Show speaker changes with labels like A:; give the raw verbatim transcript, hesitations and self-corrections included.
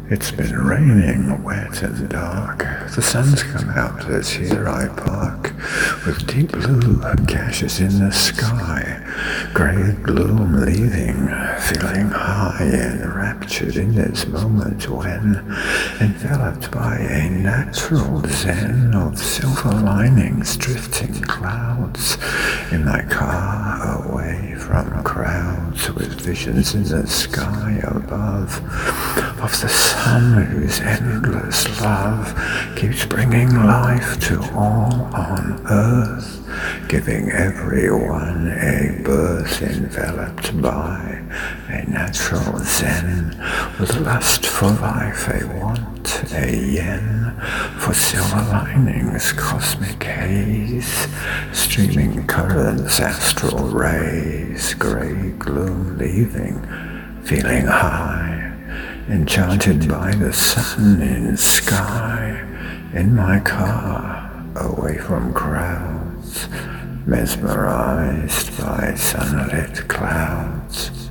A: It's been raining, wet and dark. The sun's come out as here I park, with deep blue gashes in the sky, grey gloom leaving, feeling high, enraptured in this moment when, enveloped by a natural zen of silver linings, drifting clouds, in my car away from crowds, with visions in the sky above, of the sun whose endless love keeps bringing life to all on earth, giving everyone a birth enveloped by a natural zen, with lust for life, a want, a yen, for silver linings, cosmic haze, streaming currents, astral rays, grey gloom leaving, feeling high, enchanted by the sun in sky, in my car, away from crowds, mesmerized by sunlit clouds.